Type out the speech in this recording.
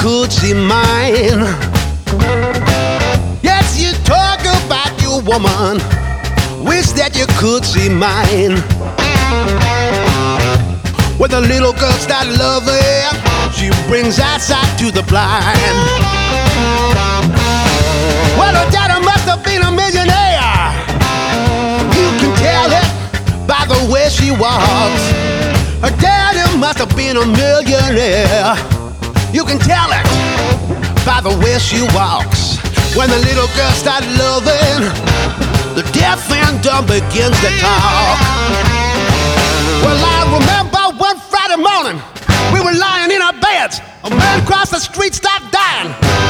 could see mine. Yes, you talk about your woman. Wish that you could see mine. When the little girl starts loving, she brings outside to the blind. Well, her daddy must have been a millionaire. You can tell it by the way she walks. Her daddy must have been a millionaire. You can tell it by the way she walks. When the little girl starts loving, the deaf and dumb begins to talk. Well, I remember one Friday morning, we were lying in our beds. A man across the street stopped dying.